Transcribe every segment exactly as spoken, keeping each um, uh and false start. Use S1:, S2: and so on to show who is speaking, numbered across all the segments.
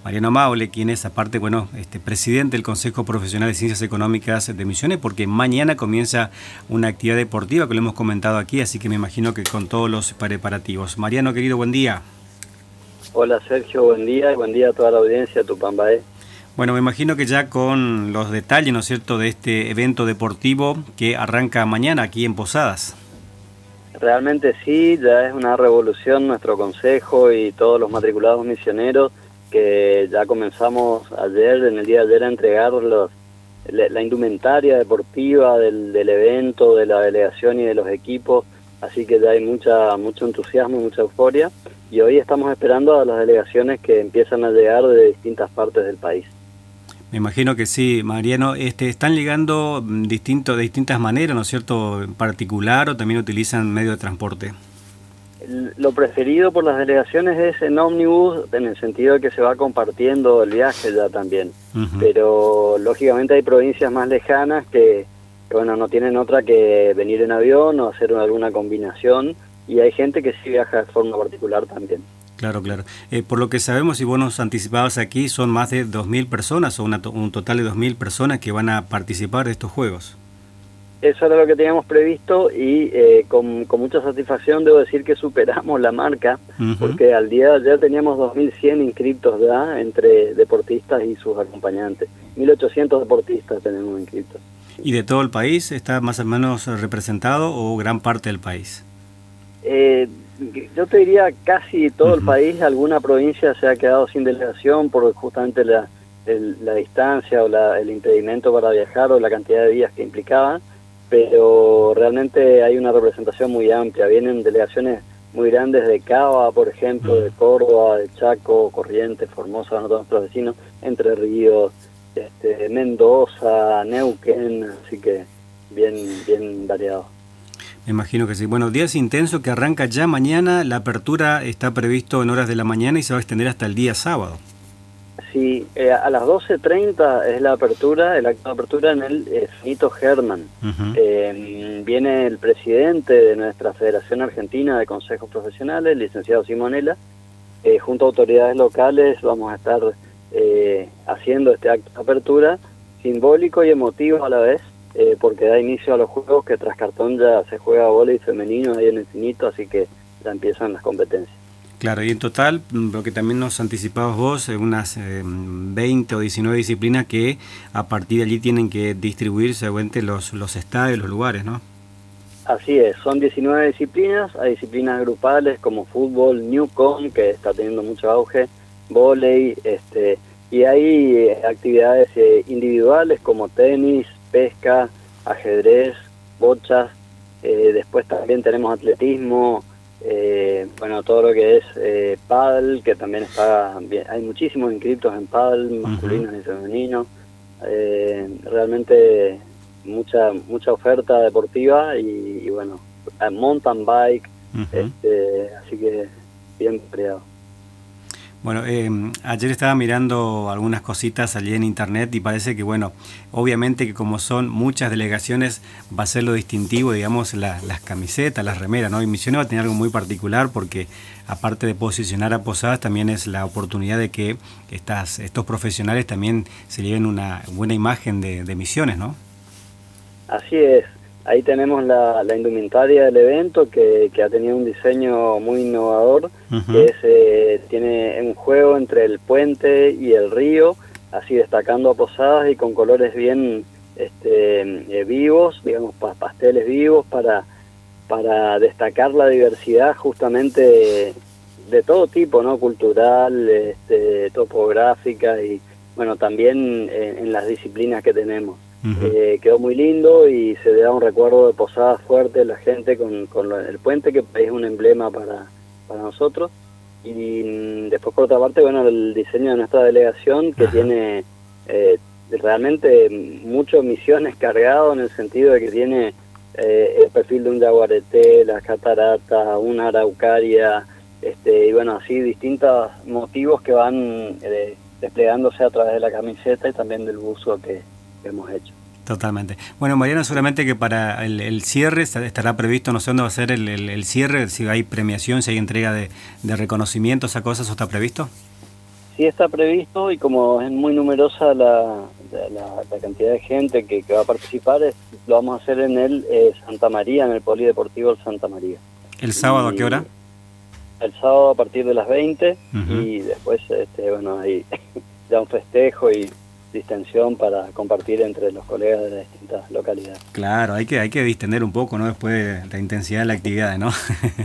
S1: Mariano Maule, quien es aparte, bueno, este presidente del Consejo Profesional de Ciencias Económicas de Misiones, porque mañana comienza una actividad deportiva que lo hemos comentado aquí, así que me imagino que con todos los preparativos. Mariano, querido, buen día.
S2: Hola Sergio, buen día y buen día a toda la audiencia de Tupambaé.
S1: Bueno, me imagino que ya con los detalles, ¿no es cierto?, de este evento deportivo que arranca mañana aquí en Posadas.
S2: Realmente sí, ya es una revolución nuestro consejo y todos los matriculados misioneros que ya comenzamos ayer, en el día de ayer, a entregar los, la, la indumentaria deportiva del, del evento, de la delegación y de los equipos, así que ya hay mucha mucho entusiasmo, mucha euforia, y hoy estamos esperando a las delegaciones que empiezan a llegar de distintas partes del país.
S1: Me imagino que sí, Mariano. Este, ¿están llegando distinto, de distintas maneras, ¿no es cierto?, en particular, o también utilizan medio de transporte?
S2: Lo preferido por las delegaciones es en ómnibus, en el sentido de que se va compartiendo el viaje ya también. Uh-huh. Pero lógicamente hay provincias más lejanas que, que, bueno, no tienen otra que venir en avión o hacer alguna combinación, y hay gente que sí viaja de forma particular también.
S1: Claro, claro. Eh, por lo que sabemos, y vos nos anticipabas aquí, son más de dos mil personas, o una, un total de dos mil personas que van a participar de estos Juegos.
S2: Eso era lo que teníamos previsto, y eh, con, con mucha satisfacción debo decir que superamos la marca, uh-huh. porque al día de ayer teníamos dos mil cien inscriptos ya, entre deportistas y sus acompañantes. mil ochocientos deportistas tenemos inscriptos.
S1: ¿Y de todo el país está más o menos representado, o gran parte del país?
S2: Eh... Yo te diría casi todo uh-huh. el país. Alguna provincia se ha quedado sin delegación por justamente la, el, la distancia o la, el impedimento para viajar o la cantidad de días que implicaba, pero realmente hay una representación muy amplia. Vienen delegaciones muy grandes de Cava, por ejemplo, uh-huh. de Córdoba, de Chaco, Corrientes, Formosa, bueno, todos nuestros vecinos, Entre Ríos, este, Mendoza, Neuquén, así que bien, bien variado.
S1: Me imagino que sí. Bueno, días intensos que arranca ya mañana. La apertura está previsto en horas de la mañana y se va a extender hasta el día sábado.
S2: Sí, eh, a las doce treinta es la apertura, el acto de apertura en el eh, Finito Hermann. Uh-huh. Eh, viene el presidente de nuestra Federación Argentina de Consejos Profesionales, el licenciado Simonella. Eh, junto a autoridades locales vamos a estar eh, haciendo este acto de apertura, simbólico y emotivo a la vez. Eh, porque da inicio a los juegos, que tras cartón ya se juega vóley femenino ahí en el Finito, así que ya empiezan las competencias.
S1: Claro, y en total, lo que también nos anticipabas vos, unas eh, veinte o diecinueve disciplinas que a partir de allí tienen que distribuir seguramente los, los estadios, los lugares, ¿no?
S2: Así es, son diecinueve disciplinas, hay disciplinas grupales como fútbol, Newcom, que está teniendo mucho auge, vóley, este, y hay eh, actividades eh, individuales como tenis, pesca, ajedrez, bochas, eh, después también tenemos atletismo, eh, bueno, todo lo que es eh, pádel, que también está bien, hay muchísimos inscriptos en pádel, masculinos uh-huh. y femeninos, eh, realmente mucha mucha oferta deportiva y, y bueno, mountain bike, uh-huh. este, así que bien variado.
S1: Bueno, eh, ayer estaba mirando algunas cositas allí en internet y parece que, bueno, obviamente que como son muchas delegaciones va a ser lo distintivo, digamos, la, las camisetas, las remeras, ¿no? Y Misiones va a tener algo muy particular porque, aparte de posicionar a Posadas, también es la oportunidad de que estas, estos profesionales también se lleven una buena imagen de, de Misiones, ¿no?
S2: Así es. Ahí tenemos la, la indumentaria del evento que, que ha tenido un diseño muy innovador, uh-huh. que es, eh, tiene un juego entre el puente y el río, así destacando a Posadas y con colores bien este, eh, vivos, digamos pasteles vivos para, para destacar la diversidad justamente de, de todo tipo, ¿no? Cultural, este, topográfica y bueno, también en, en las disciplinas que tenemos. Uh-huh. Eh, quedó muy lindo y se da un recuerdo de Posadas fuerte, la gente con, con lo, el puente, que es un emblema para, para nosotros. Y mm, después, por otra parte, bueno, el diseño de nuestra delegación, que uh-huh. tiene eh, realmente muchas misiones cargado, en el sentido de que tiene eh, el perfil de un yaguareté, las cataratas, una araucaria, este, y bueno, así distintos motivos que van eh, desplegándose a través de la camiseta y también del buzo que hemos hecho.
S1: Totalmente. Bueno, Mariano, seguramente que para el, el cierre estará previsto, no sé dónde va a ser el, el, el cierre, si hay premiación, si hay entrega de, de reconocimientos, ¿esa cosa, eso está previsto?
S2: sí está previsto, y como es muy numerosa la, la, la cantidad de gente que, que va a participar, es, lo vamos a hacer en el eh, Santa María, en el Polideportivo del Santa María.
S1: ¿El sábado
S2: y,
S1: a qué hora?
S2: El sábado a partir de las veinte,
S1: Uh-huh.
S2: y después, este, bueno, hay ya un festejo y distensión para compartir entre los colegas de las distintas localidades.
S1: Claro, hay que, hay que distender un poco, ¿no? Después de la intensidad de la actividad, ¿no?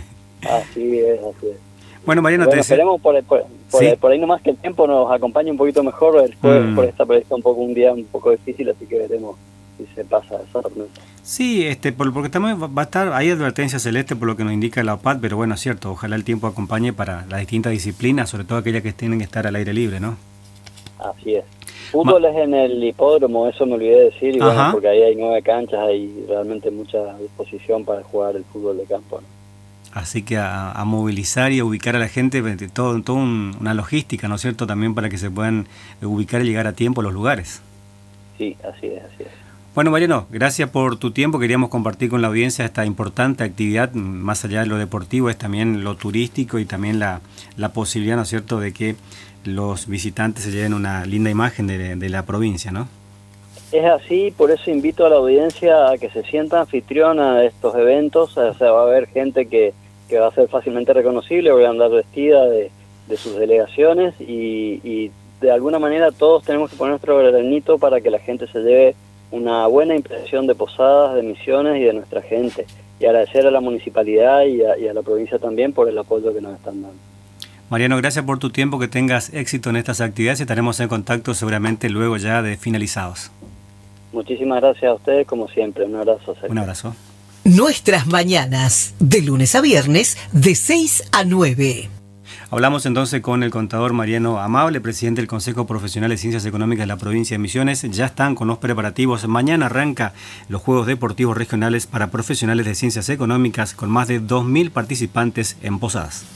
S2: Así es, así es.
S1: Bueno, Mariano,
S2: bueno,
S1: te
S2: esperemos por, por, por,
S1: ¿Sí?
S2: por ahí nomás que el tiempo nos acompañe un poquito mejor. El jueves
S1: mm.
S2: por esta prevista un poco un día un poco difícil, así que veremos si se pasa esa tormenta.
S1: Sí, este, por, porque también va a estar, hay advertencia celeste por lo que nos indica la O P A D, pero bueno, es cierto, ojalá el tiempo acompañe para las distintas disciplinas, sobre todo aquellas que tienen que estar al aire libre, ¿no?
S2: Así es. Fútbol Ma- es en el hipódromo, eso me olvidé de decir, y bueno,
S1: Ajá.
S2: porque ahí hay nueve canchas, hay realmente mucha disposición para jugar el fútbol de campo, ¿no?
S1: Así que a, a movilizar y a ubicar a la gente, todo, todo un, una logística, ¿no es cierto?, también para que se puedan ubicar y llegar a tiempo a los lugares.
S2: Sí, así es, así es.
S1: Bueno, Mariano, gracias por tu tiempo. Queríamos compartir con la audiencia esta importante actividad, más allá de lo deportivo, es también lo turístico y también la, la posibilidad, ¿no es cierto?, de que los visitantes se lleven una linda imagen de, de la provincia, ¿no?
S2: Es así, por eso invito a la audiencia a que se sienta anfitriona de estos eventos. O sea, va a haber gente que, que va a ser fácilmente reconocible, va a andar vestida de, de sus delegaciones, y, y de alguna manera todos tenemos que poner nuestro granito para que la gente se lleve una buena impresión de Posadas, de Misiones y de nuestra gente. Y agradecer a la municipalidad y a, y a la provincia también por el apoyo que nos están dando.
S1: Mariano, gracias por tu tiempo, que tengas éxito en estas actividades y estaremos en contacto seguramente luego ya de finalizados.
S2: Muchísimas gracias a ustedes, como siempre. Un abrazo.
S1: Un abrazo.
S3: Nuestras mañanas, de lunes a viernes, de seis a nueve.
S1: Hablamos entonces con el contador Mariano Amable, presidente del Consejo Profesional de Ciencias Económicas de la provincia de Misiones. Ya están con los preparativos. Mañana arranca los Juegos Deportivos Regionales para Profesionales de Ciencias Económicas con más de dos mil participantes en Posadas.